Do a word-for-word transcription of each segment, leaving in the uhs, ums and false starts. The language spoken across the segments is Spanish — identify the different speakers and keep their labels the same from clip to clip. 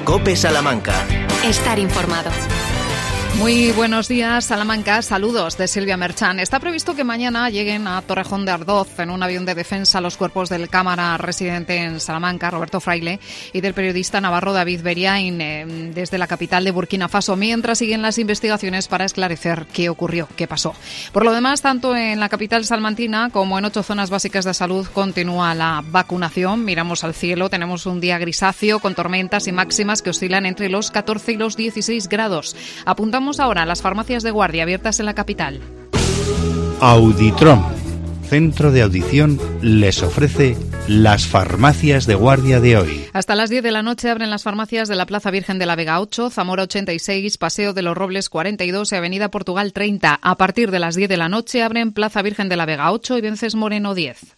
Speaker 1: COPE Salamanca.
Speaker 2: Estar informado.
Speaker 3: Muy buenos días, Salamanca. Saludos de Silvia Merchán. Está previsto que mañana lleguen a Torrejón de Ardoz en un avión de defensa los cuerpos del cámara residente en Salamanca, Roberto Fraile, y del periodista navarro David Beriain, eh, desde la capital de Burkina Faso, mientras siguen las investigaciones para esclarecer qué ocurrió, qué pasó. Por lo demás, tanto en la capital salmantina como en ocho zonas básicas de salud continúa la vacunación. Miramos al cielo, tenemos un día grisáceo con tormentas y máximas que oscilan entre los catorce y los dieciséis grados. Apuntamos ahora a las farmacias de guardia abiertas en la capital.
Speaker 4: Auditrom, centro de audición, les ofrece las farmacias de guardia de hoy.
Speaker 3: Hasta las diez de la noche abren las farmacias de la Plaza Virgen de la Vega ocho, Zamora ochenta y seis, Paseo de los Robles cuarenta y dos y Avenida Portugal treinta. A partir de las diez de la noche abren Plaza Virgen de la Vega ocho y Vences Moreno diez.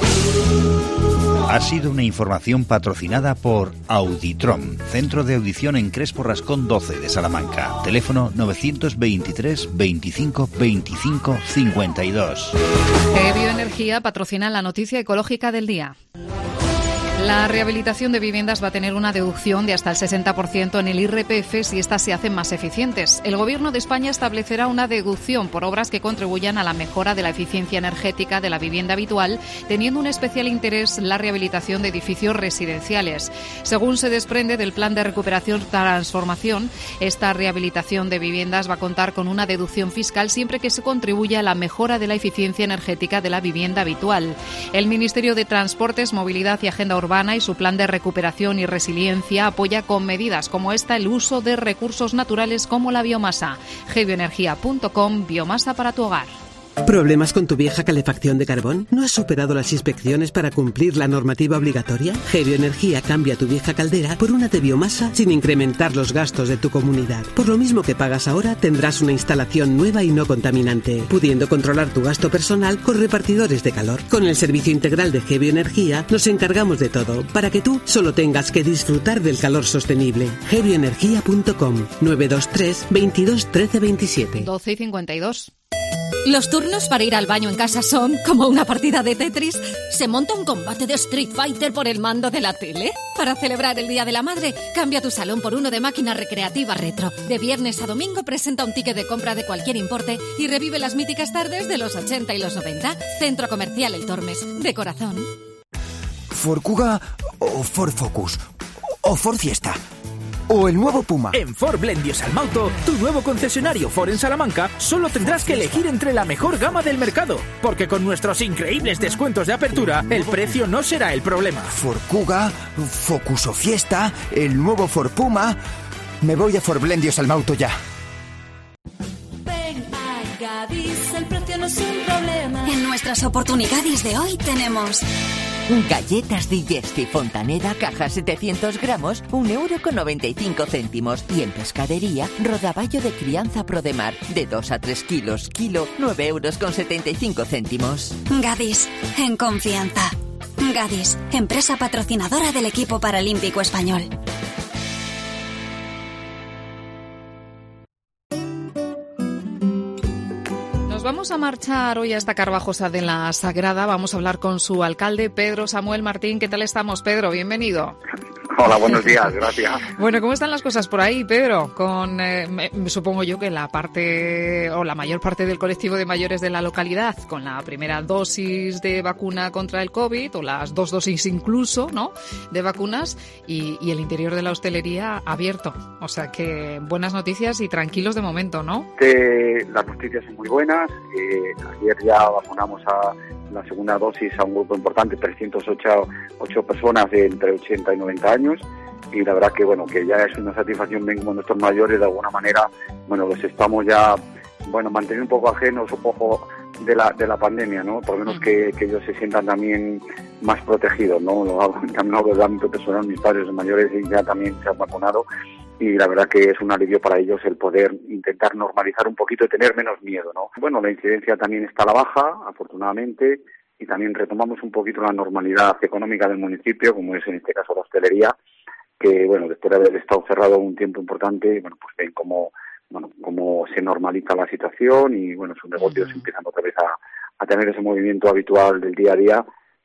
Speaker 4: Ha sido una información patrocinada por Auditrom, centro de audición en Crespo Rascón doce de Salamanca. Teléfono novecientos veintitrés veinticinco veinticinco cincuenta y dos.
Speaker 3: Bioenergía patrocina la noticia ecológica del día. La rehabilitación de viviendas va a tener una deducción de hasta el sesenta por ciento en el I R P F si éstas se hacen más eficientes. El Gobierno de España establecerá una deducción por obras que contribuyan a la mejora de la eficiencia energética de la vivienda habitual, teniendo un especial interés la rehabilitación de edificios residenciales. Según se desprende del Plan de Recuperación y Transformación, esta rehabilitación de viviendas va a contar con una deducción fiscal siempre que se contribuya a la mejora de la eficiencia energética de la vivienda habitual. El Ministerio de Transportes, Movilidad y Agenda Urbana y su plan de recuperación y resiliencia apoya con medidas como esta el uso de recursos naturales como la biomasa. Gebioenergia punto com, biomasa para tu hogar.
Speaker 5: ¿Problemas con tu vieja calefacción de carbón? ¿No has superado las inspecciones para cumplir la normativa obligatoria? Gebioenergía cambia tu vieja caldera por una de biomasa sin incrementar los gastos de tu comunidad. Por lo mismo que pagas ahora, tendrás una instalación nueva y no contaminante, pudiendo controlar tu gasto personal con repartidores de calor. Con el servicio integral de Gebioenergía nos encargamos de todo, para que tú solo tengas que disfrutar del calor sostenible. Gebioenergía punto com, nueve dos tres veintidós trece veintisiete.
Speaker 3: doce y cincuenta y dos.
Speaker 2: Los turnos para ir al baño en casa son como una partida de Tetris. ¿Se monta un combate de Street Fighter por el mando de la tele? Para celebrar el Día de la Madre, cambia tu salón por uno de máquina recreativa retro. De viernes a domingo presenta un ticket de compra de cualquier importe y revive las míticas tardes de los ochenta y los noventa. Centro Comercial El Tormes, de corazón.
Speaker 6: ¿Ford Kuga o Ford Focus? ¿O Ford Fiesta? ¿O el nuevo Puma?
Speaker 7: En Ford Blendio Salmauto, tu nuevo concesionario Ford en Salamanca, solo tendrás que elegir entre la mejor gama del mercado, porque con nuestros increíbles descuentos de apertura, el precio no será el problema.
Speaker 6: Ford Kuga, Focus o Fiesta, el nuevo Ford Puma. Me voy a Ford Blendio Salmauto ya.
Speaker 8: Ven a Gadis, el precio no es un problema.
Speaker 2: En nuestras oportunidades de hoy tenemos
Speaker 9: galletas Digesti Fontaneda, caja setecientos gramos, un euro con noventa y cinco céntimos. Y en pescadería, rodaballo de crianza Prodemar, de dos a tres kilos, kilo, nueve euros con setenta y cinco céntimos.
Speaker 2: Gadis, en confianza. Gadis, empresa patrocinadora del equipo paralímpico español.
Speaker 3: Nos vamos a marchar hoy hasta Carvajosa de la Sagrada. Vamos a hablar con su alcalde, Pedro Samuel Martín. ¿Qué tal estamos, Pedro? Bienvenido.
Speaker 10: Hola, buenos días, gracias.
Speaker 3: Bueno, ¿cómo están las cosas por ahí, Pedro? Con, eh, me, supongo yo que la parte o la mayor parte del colectivo de mayores de la localidad con la primera dosis de vacuna contra el COVID o las dos dosis incluso, ¿no?, de vacunas y, y el interior de la hostelería abierto. O sea que buenas noticias y tranquilos de momento, ¿no?
Speaker 10: Eh, las noticias son muy buenas. Eh, ayer ya vacunamos a la segunda dosis a un grupo importante, trescientas ocho personas de entre ochenta y noventa años, y la verdad que bueno, que ya es una satisfacción ver como nuestros mayores de alguna manera, bueno, los estamos ya, bueno, manteniendo un poco ajenos un poco de la de la pandemia, ¿no? Por lo menos que, que ellos se sientan también más protegidos, ¿no? También hablo del ámbito personal, mis padres mayores ya también se han vacunado, y la verdad que es un alivio para ellos el poder intentar normalizar un poquito y tener menos miedo, ¿no? Bueno, la incidencia también está a la baja, afortunadamente, y también retomamos un poquito la normalidad económica del municipio, como es en este caso la hostelería, que bueno, después de haber estado cerrado un tiempo importante, bueno, pues ven cómo, bueno, cómo se normaliza la situación y bueno, sus negocios uh-huh. empiezan otra vez a, a tener ese movimiento habitual del día a día,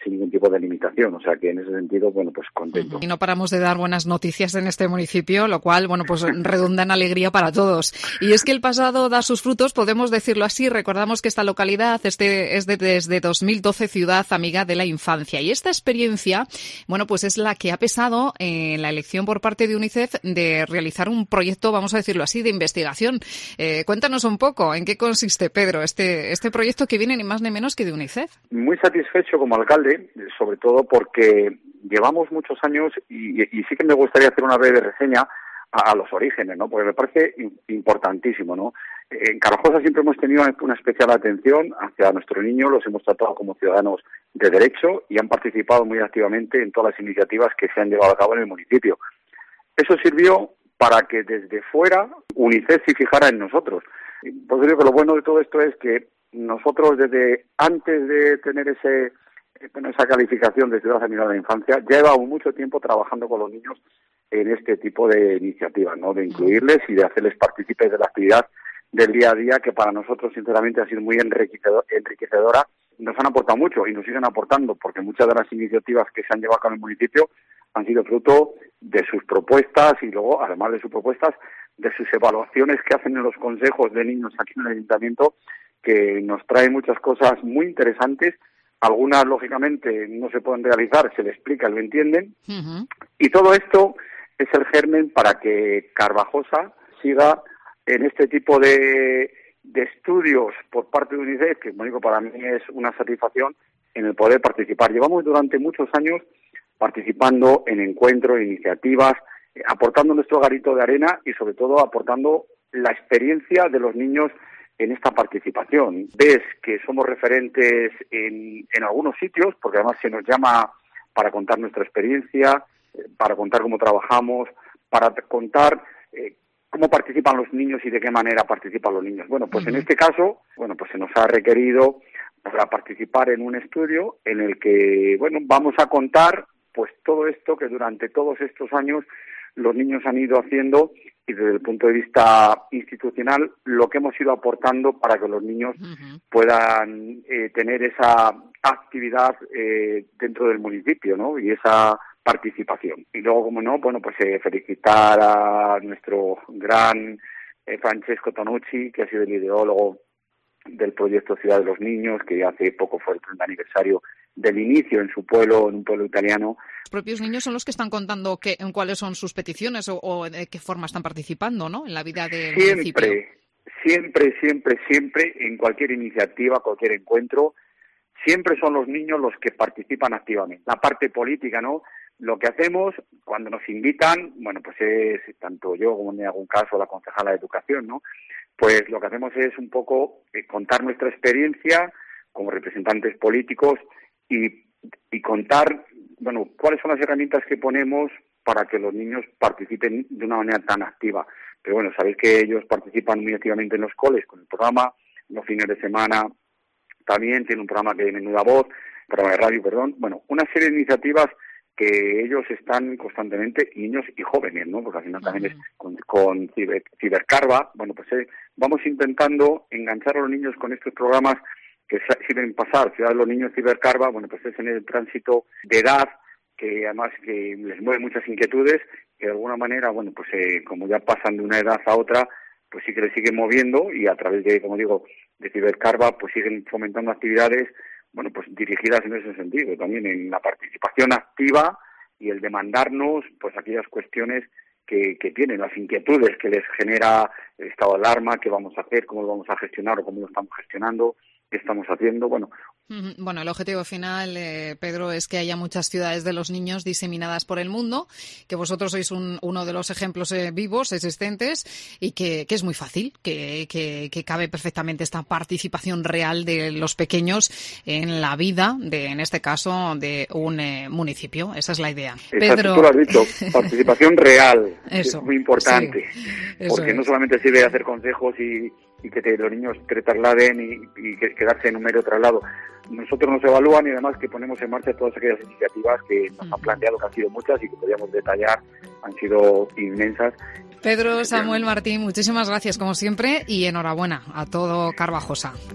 Speaker 10: sin ningún tipo de limitación. O sea que en ese sentido, bueno, pues contento.
Speaker 3: Y no paramos de dar buenas noticias en este municipio, lo cual, bueno, pues redunda en alegría para todos. Y es que el pasado da sus frutos, podemos decirlo así. Recordamos que esta localidad este, es de, desde dos mil doce Ciudad Amiga de la Infancia. Y esta experiencia, bueno, pues es la que ha pesado en la elección por parte de UNICEF de realizar un proyecto, vamos a decirlo así, de investigación. Eh, cuéntanos un poco en qué consiste, Pedro, este, este proyecto que viene ni más ni menos que de UNICEF.
Speaker 10: Muy satisfecho como alcalde, sobre todo porque llevamos muchos años y, y sí que me gustaría hacer una breve reseña a, a los orígenes, ¿no? Porque me parece importantísimo, ¿no? En Carvajosa siempre hemos tenido una especial atención hacia nuestros niños, los hemos tratado como ciudadanos de derecho y han participado muy activamente en todas las iniciativas que se han llevado a cabo en el municipio. Eso sirvió para que desde fuera UNICEF se fijara en nosotros. Pues digo que lo bueno de todo esto es que nosotros desde antes de tener ese bueno, esa calificación de Ciudad Amiga de la Infancia, ya llevamos mucho tiempo trabajando con los niños en este tipo de iniciativas, ¿no? De incluirles y de hacerles partícipes de la actividad del día a día, que para nosotros sinceramente ha sido muy enriquecedor, enriquecedora. Nos han aportado mucho y nos siguen aportando, porque muchas de las iniciativas que se han llevado a cabo en el municipio han sido fruto de sus propuestas y luego, además de sus propuestas, de sus evaluaciones que hacen en los consejos de niños aquí en el ayuntamiento, que nos trae muchas cosas muy interesantes. Algunas, lógicamente, no se pueden realizar, se le explica, lo entienden. Uh-huh. Y todo esto es el germen para que Carvajosa siga en este tipo de, de estudios por parte de UNICEF, que, como digo, para mí es una satisfacción en el poder participar. Llevamos durante muchos años participando en encuentros, iniciativas, eh, aportando nuestro granito de arena y, sobre todo, aportando la experiencia de los niños en esta participación. Ves que somos referentes en, en algunos sitios, porque además se nos llama para contar nuestra experiencia, eh, para contar cómo trabajamos, para contar eh, cómo participan los niños y de qué manera participan los niños. Bueno, pues uh-huh. en este caso, bueno, pues se nos ha requerido para participar en un estudio en el que, bueno, vamos a contar pues todo esto que durante todos estos años los niños han ido haciendo y desde el punto de vista institucional lo que hemos ido aportando para que los niños uh-huh. puedan eh, tener esa actividad eh, dentro del municipio, ¿no? Y esa participación. Y luego, como no, bueno, pues eh, felicitar a nuestro gran eh, Francesco Tonucci, que ha sido el ideólogo del proyecto Ciudad de los Niños, que hace poco fue el treinta aniversario del inicio en su pueblo, en un pueblo italiano.
Speaker 3: Los propios niños son los que están contando qué, en cuáles son sus peticiones o, o de qué forma están participando, ¿no? En la vida del municipio.
Speaker 10: Siempre, siempre, siempre, siempre, en cualquier iniciativa, cualquier encuentro, siempre son los niños los que participan activamente. La parte política, ¿no? Lo que hacemos cuando nos invitan, bueno, pues es, tanto yo como en algún caso la concejala de Educación, ¿no? Pues lo que hacemos es un poco eh, contar nuestra experiencia como representantes políticos y, y contar, bueno, cuáles son las herramientas que ponemos para que los niños participen de una manera tan activa. Pero bueno, sabéis que ellos participan muy activamente en los coles con el programa, los fines de semana también tiene un programa que de Menuda Voz, programa de radio, perdón. Bueno, una serie de iniciativas que ellos están constantemente, niños y jóvenes, ¿no? Porque al final también es con, con Ciber, Cibercarva. Bueno, pues eh, vamos intentando enganchar a los niños con estos programas que sirven pasar. Ciudad de los Niños, Cibercarva, bueno, pues es en el tránsito de edad, que además que les mueve muchas inquietudes, que de alguna manera, bueno, pues eh, como ya pasan de una edad a otra, pues sí que les siguen moviendo y a través de, como digo, de Cibercarva, pues siguen fomentando actividades, bueno, pues dirigidas en ese sentido, también en la participación activa y el demandarnos, pues aquellas cuestiones que, que tienen, las inquietudes que les genera el estado de alarma, qué vamos a hacer, cómo lo vamos a gestionar o cómo lo estamos gestionando, qué estamos haciendo, bueno.
Speaker 3: Bueno, el objetivo final, eh, Pedro, es que haya muchas ciudades de los niños diseminadas por el mundo, que vosotros sois un, uno de los ejemplos eh, vivos, existentes, y que, que es muy fácil, que, que, que cabe perfectamente esta participación real de los pequeños en la vida, de, en este caso, de un eh, municipio. Esa es la idea.
Speaker 10: Exacto,
Speaker 3: Pedro...
Speaker 10: tú lo has dicho, participación real,
Speaker 3: eso,
Speaker 10: es muy importante,
Speaker 3: sí,
Speaker 10: porque
Speaker 3: es.
Speaker 10: no solamente sirve de hacer consejos y, y que te, los niños te trasladen y, y que, quedarse en un mero traslado. Nosotros nos evalúan y además que ponemos en marcha todas aquellas iniciativas que nos han planteado, que han sido muchas y que podríamos detallar, han sido inmensas.
Speaker 3: Pedro Samuel Martín, muchísimas gracias como siempre y enhorabuena a todo Carvajosa.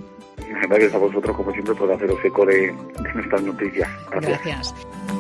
Speaker 10: Gracias a vosotros, como siempre, por haceros eco de, de nuestras noticias. Gracias.
Speaker 3: Gracias.